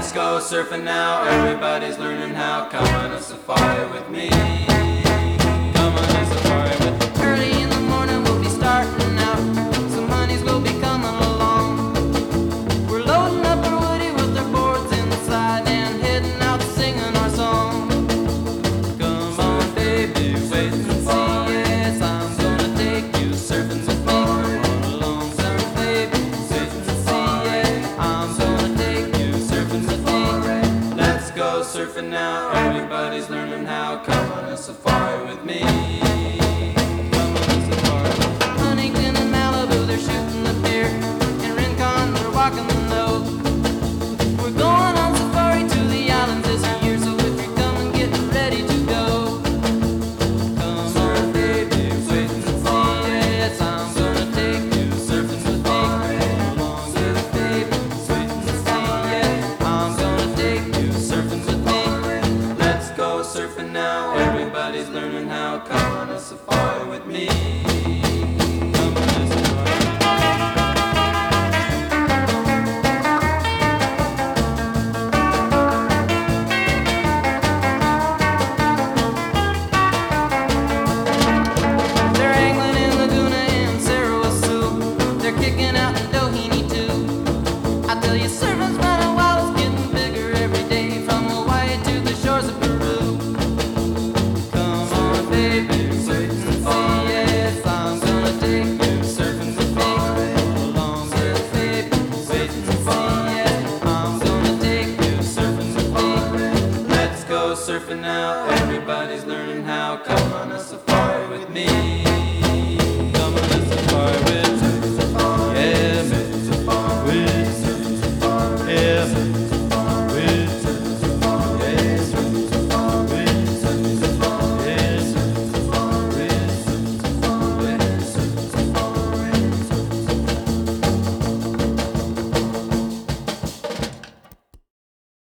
go surfing now. Everybody's learning how. Come on a safari with me. Come on a safari with me. Early in the morning we'll be starting out. Some honeys will be coming along. We're loading up our woody with our boards inside and heading out singing our song. Come on, baby, wait and see. Yes, I'm gonna take you surfing with me. Come on along, some baby, wait and see. Yeah, I'm gonna take you surfing with me. Let's go surfing now. Everybody's learning how. Come on a safari with me. Come on a safari with me. Huntington and Malibu, they're shooting the pier. In Rincon, they're walking the nose. We're going on safari to the islands this year, so if you're coming, get ready to go. Come on, baby, wait and see. Yes, I'm gonna take you surfing with me. Come along, get it, baby, wait and see. Yeah, I'm gonna take you surfing with me. Let's go surfing now. Everybody's learning how. Come on a safari with me. Come on a safari. They're angling in Laguna and Sarasoo. They're kicking out in Doheny too. I tell you, surfing's running wild, it's getting bigger every day, from Hawaii to the shores of Peru. Come on, baby, wait and see. Yes, I'm gonna take you surfing with me. Come along, yes, baby, wait and see. Yes, I'm gonna take you surfing with me. Let's go surfing now. Everybody's learning how. Come on a safari with me. Come on a safari with me. Yeah, man. With me. Yeah, man.